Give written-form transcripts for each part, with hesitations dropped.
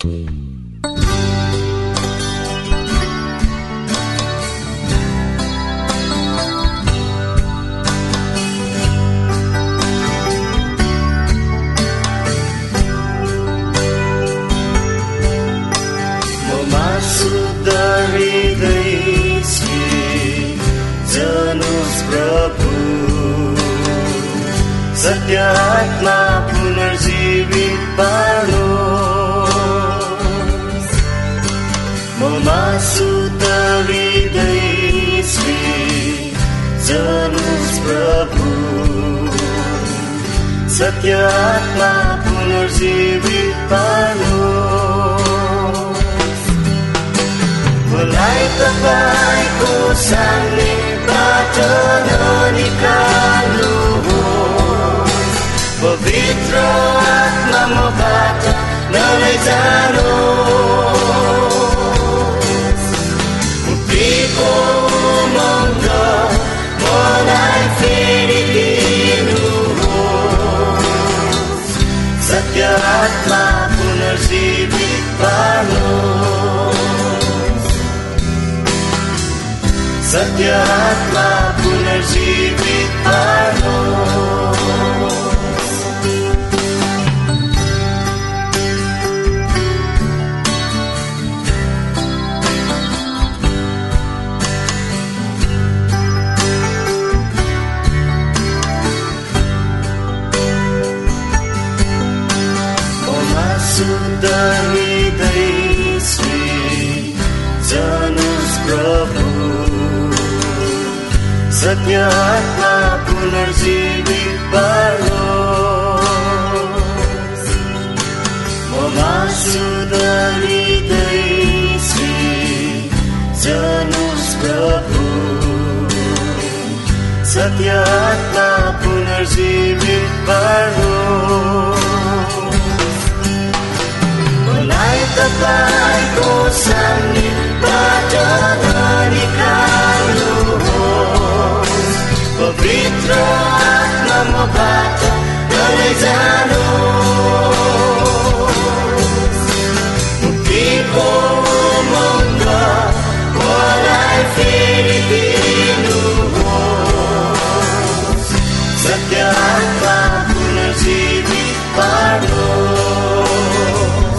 सत्य आत्मा पुनर्जीवित पार्नुहोस् ममा शुद्ध हृदय श्री जनुस् प्रभु सत्य आत्मा पुनर्जीवित पार्नुहोस् मलाई तपाईको सामनेबाट ननिकाल्नुहोस् पवित्र आत्मा मबाट नलैजानुहोस् मुक्तिको उमङ्ग मलाई फेरि दिनुहोस् सत्य आत्मा पुनर्जीवित पार्नुहोस् सत्य आत्मा पुनर्जीवित पार्नुहोस् शुद्ध हृदय श्री जनुस् प्रभु सत्य आत्मा पुनर्जीवित पार्नुहोस् ममा शुद्ध हृदय श्री जनुस् प्रभु सत्य आत्मा पुनर्जीवित पार्नुहोस् तपाईको सामनेबाट ननिकाल्नुहोस् पवित्र आत्मा मबाट नलैजानुहोस् मुक्तिको उमङ्ग मलाई फेरि दिनुहोस् सत्य आत्मा पुनर्जीवित पार्नुहोस्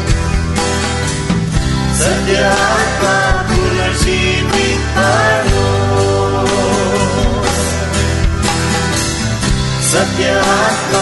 सत्य आत्मा पुनर्जीवित पार्नुहोस् सत्य आत्मा